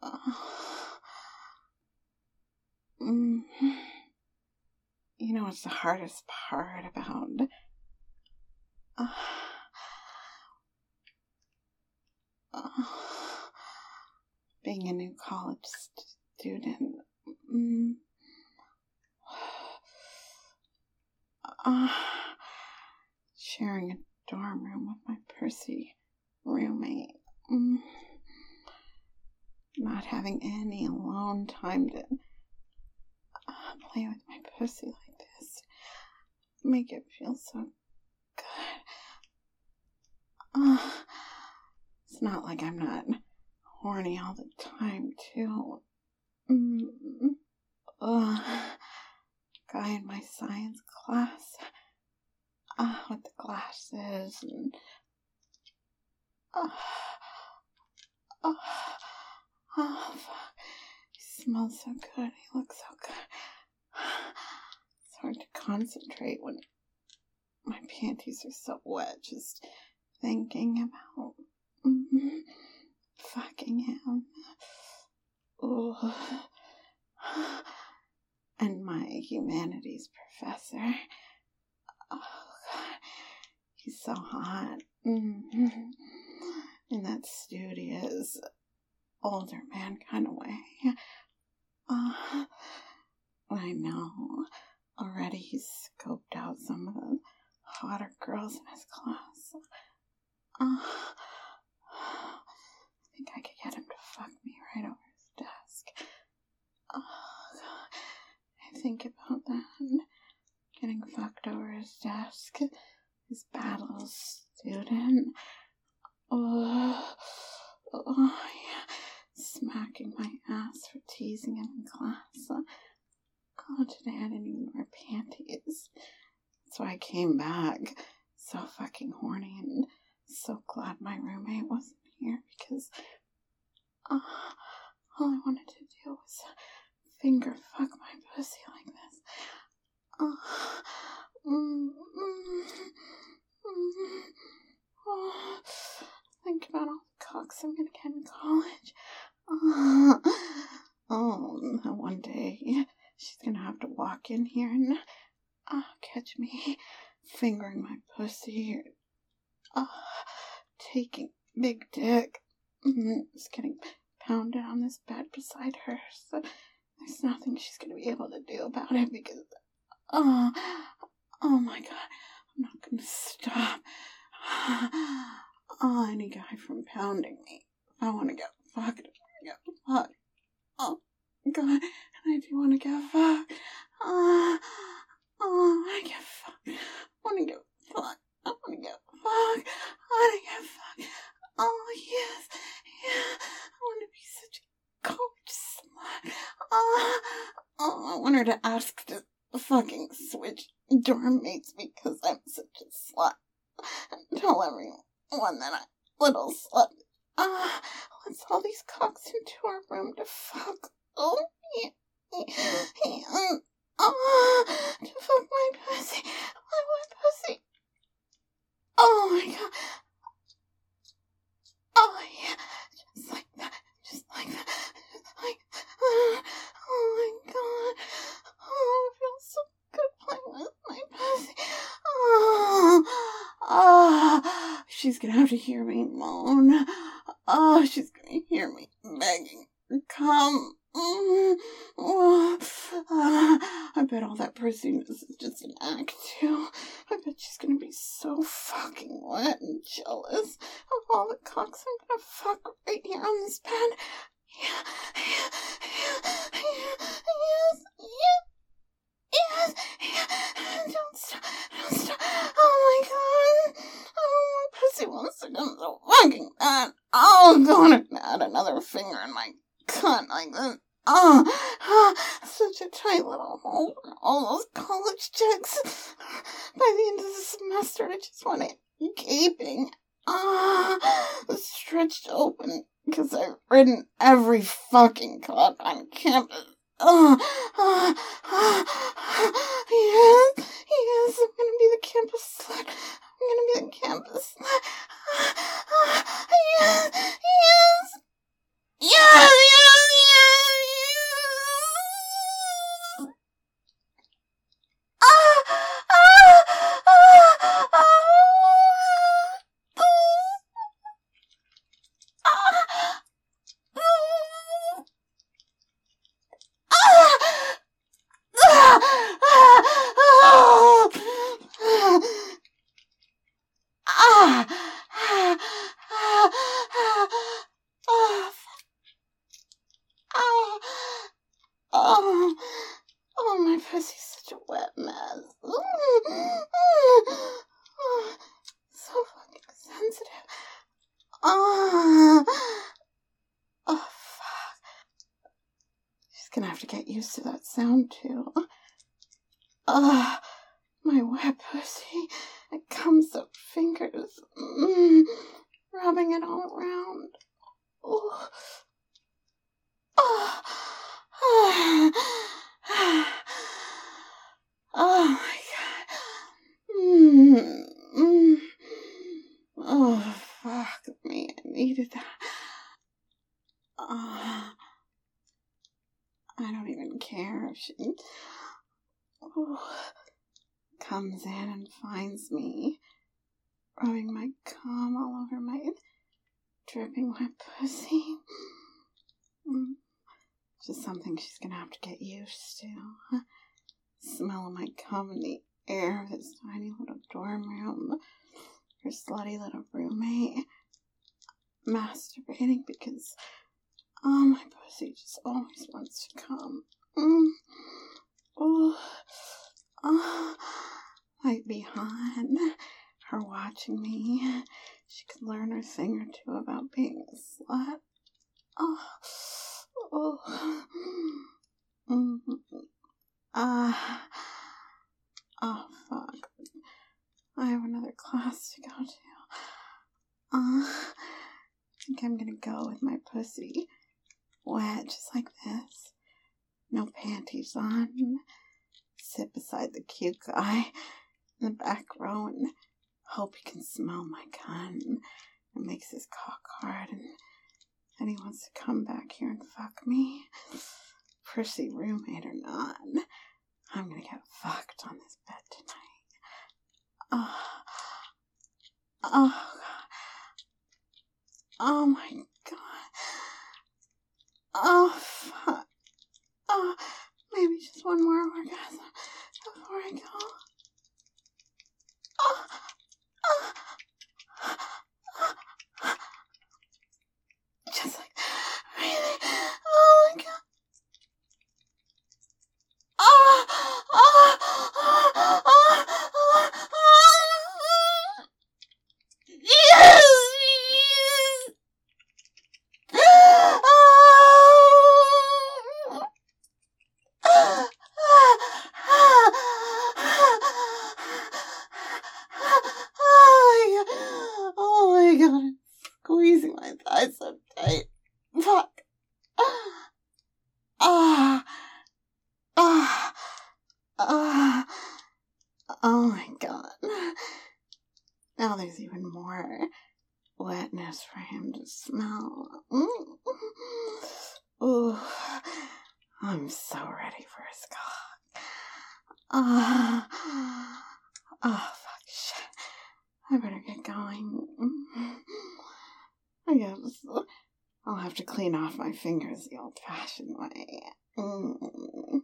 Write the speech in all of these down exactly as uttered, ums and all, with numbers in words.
Uh, mm, you know what's the hardest part about uh, uh, being a new college student? Mm, uh, sharing a dorm room with my Percy roommate. Mm, not having any alone time to uh, play with my pussy like this. Make it feel so good. Uh, it's not like I'm not horny all the time, too. Mm, uh, guy in my science class uh, with the glasses and uh, uh, oh, fuck. He smells so good. He looks so good. It's hard to concentrate when my panties are so wet, just thinking about mm, fucking him. Ugh. And my humanities professor. Oh, God. He's so hot. Mm-hmm. In that studious, older man kind of way. Uh, I know. Already he's scoped out some of the hotter girls in his class. Uh, I think I could get him to fuck me right over his desk. Oh, God. I think about that. Getting fucked over his desk. His bad little student. Oh, oh yeah. Smacking my ass for teasing him in class. Oh, today I didn't even wear panties. That's why I came back so fucking horny and so glad my roommate wasn't here because uh, all I wanted to do was finger fuck my pussy like this. Uh, mm, mm, mm, oh, think about all the cocks I'm gonna get in college. Uh, oh, one day she's gonna have to walk in here and uh, catch me fingering my pussy or uh, taking big dick. Mm, just getting pounded on this bed beside her. So there's nothing she's gonna be able to do about it because oh, oh my God, I'm not gonna stop. Oh, any guy from pounding me. If I want to get fucked, I want to get fucked. Oh, God, and I do want to get fucked. Oh, oh, I want to get fucked. I want to get fucked. I want to get fucked. I want to get fucked. Oh, yes, yeah. I want to be such a gorgeous slut. Oh, oh, I want her to ask to fucking switch dorm mates because I'm such a slut. And tell everyone that I'm a little slut. Ah, uh, let's all these cocks into our room to fuck. Oh, yeah, yeah, yeah. Oh, to fuck my pussy. My wet pussy. Oh my God. Oh, yeah. Just like that. Just like that. Just like that. Oh my God. Oh, it feels so good playing with my pussy. Oh, oh, she's gonna have to hear me moan. Oh, she's gonna hear me begging to come. Mm, oh, uh, I bet all that pursuit is just an act, too. I bet she's gonna be so fucking wet and jealous of all the cocks I'm gonna fuck right here on this bed. Yeah, yeah, yeah, yeah, yes, yeah. Yes, yeah, don't stop, don't stop, oh my God, oh, my pussy wants to come so fucking bad, oh, God, I add another finger in my cunt like this, oh, oh, such a tight little hole for all those college chicks, by the end of the semester, I just want it gaping, ah, oh, stretched open, because I've ridden every fucking cock on campus. Oh, oh, oh, oh, yes, yes, I'm gonna be the campus slut. I'm gonna be the campus slut. Oh, oh, yes, yes, yes, yes. gonna have to get used to that sound, too. Ah, uh, my wet pussy. It comes up fingers. Mm, rubbing it all around. Oh. Oh. Oh my god. Mm, mm. Oh, fuck me. I needed that. Oh, I don't even care if she oh, comes in and finds me rubbing my cum all over my dripping wet pussy. Mm. Just something she's gonna have to get used to. Smell of my cum in the air of this tiny little dorm room. Her slutty little roommate masturbating because, oh, my pussy just always wants to come. Mm. Oh, oh, like behind her watching me, she could learn a thing or two about being a slut. Oh, oh, mm. Ah, oh, fuck. I have another class to go to. Uh, I think I'm gonna go with my pussy wet, just like this. No panties on. Sit beside the cute guy in the back row and hope he can smell my gun. It makes his cock hard and then he wants to come back here and fuck me. Prissy roommate or not, I'm gonna get fucked on this bed tonight. Oh, oh, oh my god. Oh, fuck. Oh, maybe just one more orgasm before I go. Oh, oh, oh. Just like, really? Oh my god. Oh, oh, oh, oh, oh, oh. Yes, yes. Oh. Oh my god. Oh my god. I'm squeezing my thighs so tight. Fuck. Ah. Ah. Ah. Oh my god. Now there's even more wetness for him to smell. Mm. Ooh. I'm so ready for his cock. Ah. Oh, fuck, shit. I better get going. I guess I'll have to clean off my fingers the old-fashioned way. Mm.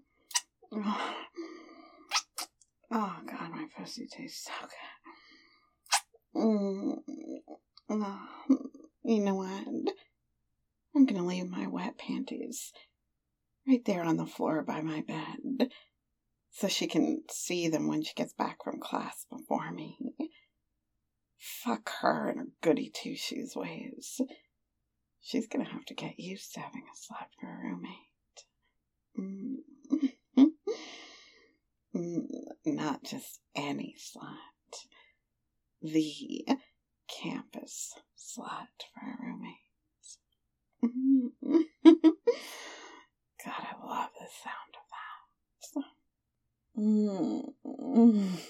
Oh, God, my pussy tastes so good. Mm. Oh, you know what? I'm gonna leave my wet panties right there on the floor by my bed so she can see them when she gets back from class before me. Fuck her and her goody two-shoes ways. She's gonna have to get used to having a slut for a roommate. Mm. Mm, not just any slut. The campus slut for a roommate. Mm. God, I love the sound of that. Mm.